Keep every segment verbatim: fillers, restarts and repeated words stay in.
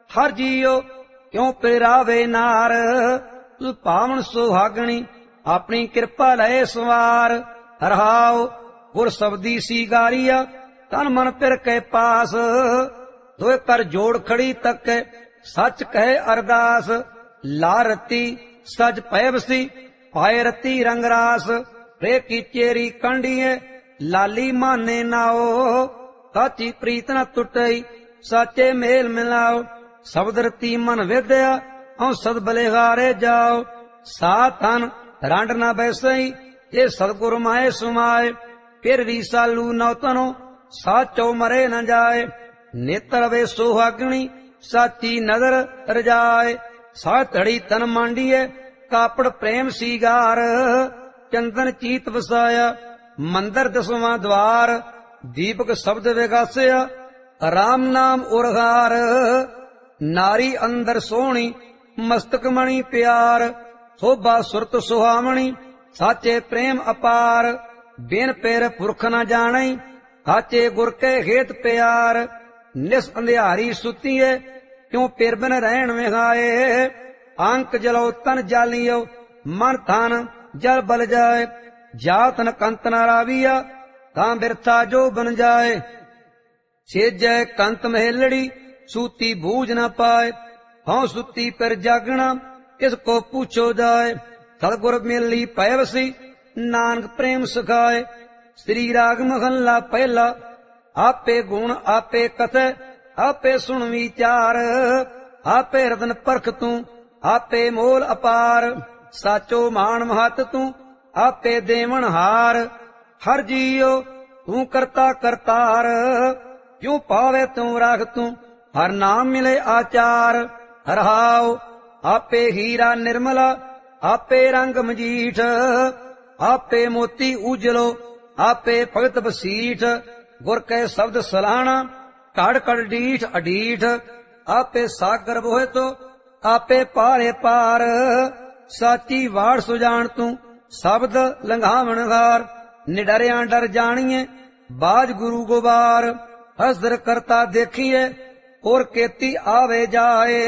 हर जियो क्यों पिरावे नार, तू पावन सुहागणी अपनी कृपा लय सवार। रहाओ गुर शब्दी सी गारिया तन मन पिर के पास, दोए कर जोड़ खड़ी तक के सच कहे अरदास। ला रती सज पैबसी पाए रती रंगरास, रे की चेरी कंडिये लाली माने नाओ। साची प्रीत न टुटई साचे मेल मिलाओ, शब्द रती मन विद्या औ सद बलिहारे जाओ। साथन रांड न बैसई ये सदगुरु माए सुमाए, फिर भी सालू नौतनो साचो मरे न जाए। नेत्र वे सुहागणी साची नजर रजाए, साथड़ी तन मांडिए कापड़ प्रेम सीगार। चंदन चीत वसाया मंदिर दसवां द्वार, दीपक शब्द विगासिया राम नाम उरगार। नारी अंदर सोहनी मस्तक मणि प्यार, शोभा सुरत सुहावणी साचे प्रेम अपार। बिन पैर पुरख न जाने साचे गुर के हेत प्यार, निस अंधियारी सुतीए क्यों पिर बिन रहन विहाए। अंक जलो तन जालियो मन थान जल बल जाए, जात न कंत न राविया तां बिरथा जो बन जाए। सेजै कंत महेलड़ी सूती बूझ न पाए, हौं सुती पर जागना इसको पूछो जाए। सतगुर मिली पैवसी नानक प्रेम सिखाए, श्री राग महला पहला आपे गुण आपे कथे आपे सुन विचार। आपे रतन परख तू आपे मोल अपार, साचो मान महत तू आपे देवन हार। हर जियो तू करता करतार, क्यों पावे तू राख तू हर नाम मिले आचार। रहाओ आपे हीरा निर्मला आपे रंग मजीठ, आपे मोती उजलो आपे भगत बसीठ। गुर के शब्द सलाहना कड़ कड़ डीठ अडीठ, आपे सागर बोहे तो आपे पारे पार। साची वाड़ सुजान तू शब्द लंघावन हार, निडरिया डर जानिए बाज गुरु गोबार। हसर करता देखिए और केती आवे जाए,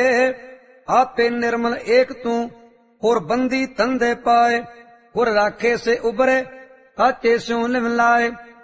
आपे निर्मल एक तू और बंदी तंदे पाए। गुर राखे से उबरे साचे स्यों लिव लाए,